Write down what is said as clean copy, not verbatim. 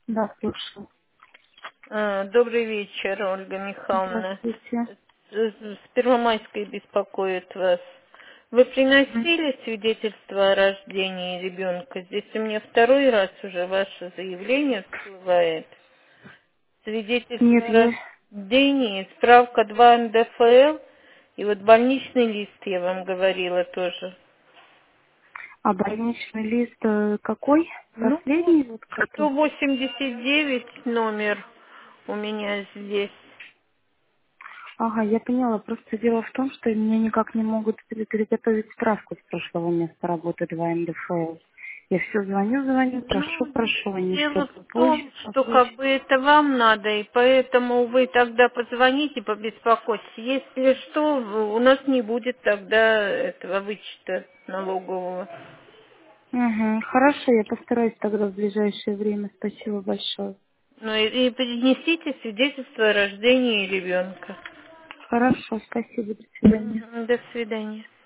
Да, слушаю. Добрый вечер, Ольга Михайловна. Здравствуйте. С Первомайской беспокоит вас. Вы Мгм. приносили свидетельство о рождении ребенка? Здесь у меня второй раз уже ваше заявление всплывает. Нет, Свидетельство о я... рождении, справка 2 НДФЛ и вот больничный лист, я вам говорила тоже. А больничный лист какой? Ну вот, Последний вот который? 189 номер у меня здесь. Ага, я поняла. Просто дело в том, что мне никак не могут переготовить справку с прошлого места работы 2 НДФЛ. Я все звоню, Ну, прошу, они все дело в позже, том, что попозже. как бы это вам надо, и поэтому вы тогда позвоните, побеспокойтесь. Если что, у нас не будет тогда этого вычета налогового. Угу, хорошо, я постараюсь тогда в ближайшее время. Спасибо большое. Ну и принесите свидетельство о рождении ребенка. Хорошо, спасибо, до свидания. До свидания.